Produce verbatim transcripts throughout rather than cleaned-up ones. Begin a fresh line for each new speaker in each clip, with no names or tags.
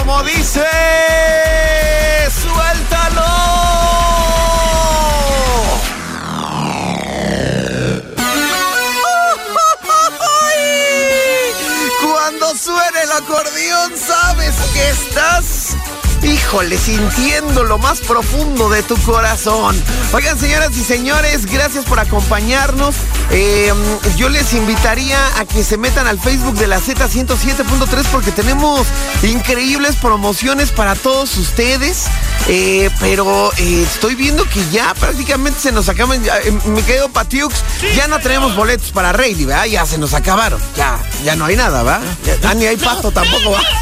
como dice, suéltalo. Cuando suene el acordeón, sabes que estás, híjole, sintiendo lo más profundo de tu corazón. Oigan, señoras y señores, gracias por acompañarnos. Eh, yo les invitaría a que se metan al Facebook de la Z ciento siete punto tres porque tenemos increíbles promociones para todos ustedes. Eh, pero eh, estoy viendo que ya prácticamente se nos acaban. Ya, eh, me quedo Patiux. Ya no tenemos boletos para Rayleigh, ¿verdad? Ya se nos acabaron. Ya, ya no hay nada, ¿verdad? Ya, ah, ni hay pasto tampoco, ¿va?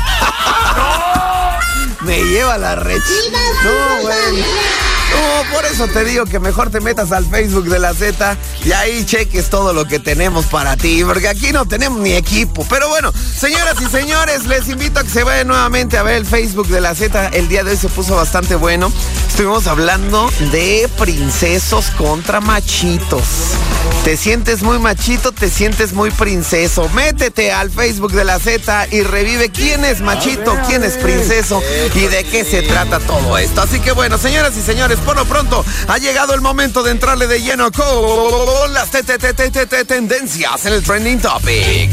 Me lleva la recha. No, güey. No, por eso te digo que mejor te metas al Facebook de la Z y ahí cheques todo lo que tenemos para ti, porque aquí no tenemos ni equipo. Pero bueno, señoras y señores, les invito a que se vayan nuevamente a ver el Facebook de la Z. El día de hoy se puso bastante bueno. Estuvimos hablando de princesos contra machitos. Te sientes muy machito, te sientes muy princeso. Métete al Facebook de la Z y revive quién es machito, quién es princeso y de qué se trata todo esto. Así que bueno, señoras y señores, por lo pronto ha llegado el momento de entrarle de lleno con las tendencias en el Trending Topic.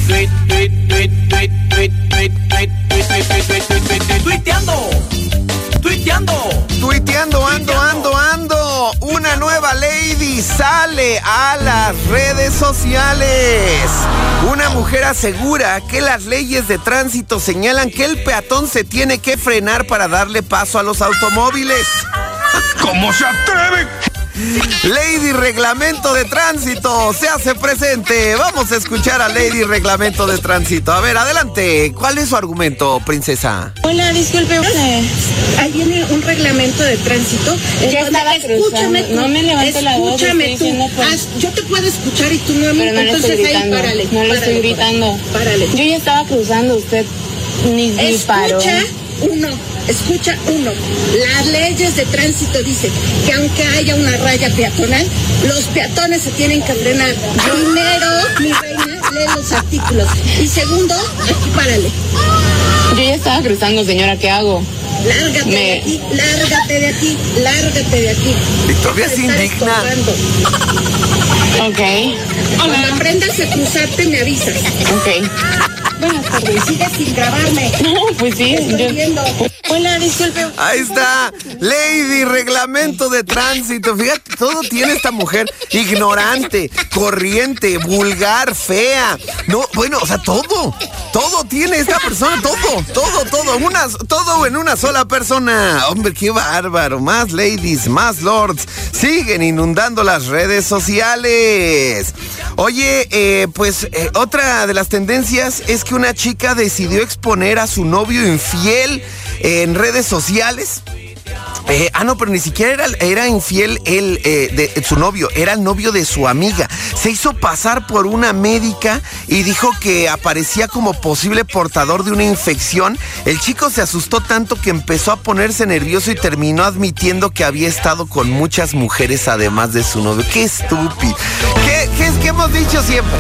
Tuiteando, tuiteando,
tuiteando, ando, ando, ando. Una nueva lady sale a las redes sociales. Una mujer asegura que las leyes de tránsito señalan que el peatón se tiene que frenar para darle paso a los automóviles.
¿Cómo se atreve?
Lady Reglamento de Tránsito se hace presente. Vamos a escuchar a Lady Reglamento de Tránsito. A ver, adelante. ¿Cuál es su argumento, princesa?
Hola, disculpe usted.
Ahí viene un reglamento de tránsito.
Ya estaba escúchame tú. No me levante la voz.
Escúchame tú. Haz, yo te puedo escuchar y tú no a mí.
Pero no
entonces
le estoy gritando.
Ahí párale.
No le estoy gritando.
Párale.
Yo ya estaba cruzando. Usted ni disparó.
Escucha uno. Escucha uno, las leyes de tránsito dicen que aunque haya una raya peatonal, los peatones se tienen que frenar. Primero, mi reina, lee los artículos. Y segundo, aquí párale.
Yo ya estaba cruzando, señora, ¿qué hago?
Lárgate Me... de aquí, lárgate de aquí, lárgate de aquí.
Victoria se indigna.
Ok.
Cuando aprendas a cruzarte, me avisas.
Ok.
Buenas tardes. Sigue sin grabarme.
No, pues sí.
Estoy
yo...
viendo.
Hola, disculpe.
Ahí está, Lady Reglamento de Tránsito. Fíjate, todo tiene esta mujer. Ignorante, corriente, vulgar, fea. No, bueno, o sea, todo. Todo tiene esta persona, todo, todo, todo. Una, todo en una sola persona. Hombre, qué bárbaro. Más ladies, más lords. Siguen inundando las redes sociales. Oye, eh, pues eh, otra de las tendencias es que una chica decidió exponer a su novio infiel en redes sociales. Eh, ah, no, pero ni siquiera era, era infiel él, eh, de, su novio, era el novio de su amiga. Se hizo pasar por una médica y dijo que aparecía como posible portador de una infección. El chico se asustó tanto que empezó a ponerse nervioso y terminó admitiendo que había estado con muchas mujeres además de su novio. ¡Qué estúpido! ¿Qué, qué es que hemos dicho siempre?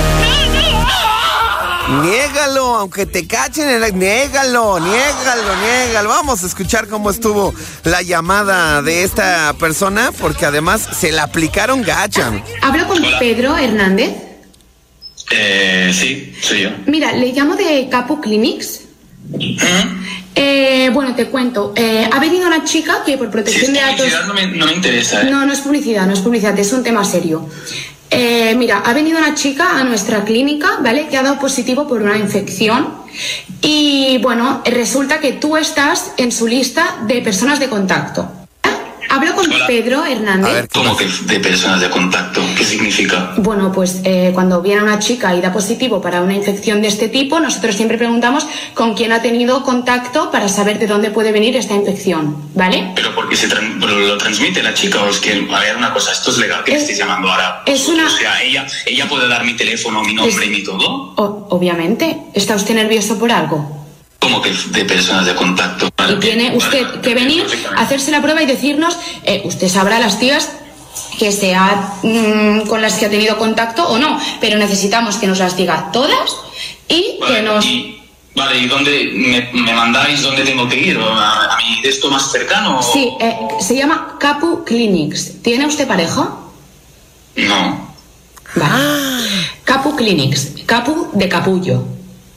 Niégalo, aunque te cachen en el... Niégalo, niégalo, niégalo. Vamos a escuchar cómo estuvo la llamada de esta persona, porque además se la aplicaron gacha.
¿Hablo con
Hola.
Pedro Hernández?
Eh, sí, soy yo.
Mira, le llamo de Capu Clinics.
¿Mm?
Eh, bueno, te cuento. Eh, ha venido una chica que por protección
Si
de
es
datos...
publicidad no me, no me interesa. ¿eh?
No, no es publicidad, no es publicidad, es un tema serio. Eh, mira, ha venido una chica a nuestra clínica, ¿vale? Que ha dado positivo por una infección y, bueno, resulta que tú estás en su lista de personas de contacto. Hablo con
Hola.
Pedro Hernández.
A ver,
¿Cómo que de personas de contacto? ¿Qué significa?
Bueno, pues eh, cuando viene una chica y da positivo para una infección de este tipo, nosotros siempre preguntamos con quién ha tenido contacto para saber de dónde puede venir esta infección, ¿vale?
¿Pero porque se tran- pero lo transmite la chica o es que, a ver, una cosa, esto es legal que me
Es-
estéis llamando ahora?
es una-
O sea, ella, ella puede dar mi teléfono, mi nombre
Es-
y mi todo.
O- obviamente. ¿Está usted nervioso por algo?
¿Cómo que de personas de contacto?
Y tiene usted
Vale,
que venir,
perfectamente.
hacerse la prueba y decirnos, eh, usted sabrá las tías que sea mm, con las que ha tenido contacto o no, pero necesitamos que nos las diga todas y
Vale,
que nos...
y, Vale, ¿y dónde me, me mandáis dónde tengo que ir? ¿A, a mi de esto más cercano?
Sí, eh, se llama Capu Clinics. ¿Tiene usted pareja?
No.
Vale. Capu Clinics. Capu de capullo.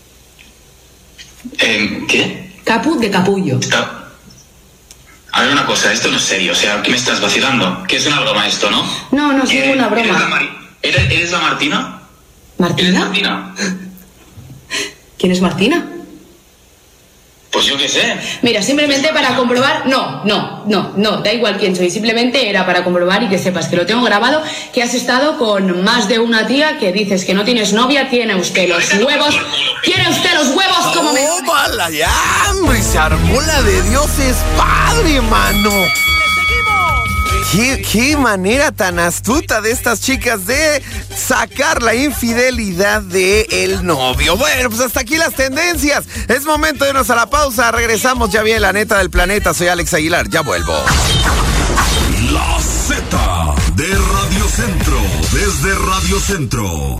Eh, ¿Qué?
Capu de capullo.
Está... A ver, una cosa, esto no es serio, o sea, ¿qué me estás vacilando? Que es una broma esto, ¿no?
No, no es
¿Eres-
ninguna
¿Eres la,
broma.
Mari- ¿Eres, ¿Eres la Martina? ¿Eres
¿Martina?
Martina?
¿Quién es Martina?
Pues yo qué sé.
Mira, simplemente para comprobar, no, no, no, no, da igual quién soy, simplemente era para comprobar y que sepas que lo tengo grabado, que has estado con más de una tía que dices que no tienes novia, tiene usted los huevos, tiene usted los huevos como me...
¡Tómala ya, hombre! Se armó la de Dios es padre, mano. ¿Qué, qué manera tan astuta de estas chicas de sacar la infidelidad de el novio. Bueno, pues hasta aquí las tendencias. Es momento de irnos a la pausa. Regresamos ya bien, la neta del planeta. Soy Alex Aguilar, ya vuelvo.
La Z de Radio Centro, desde Radio Centro.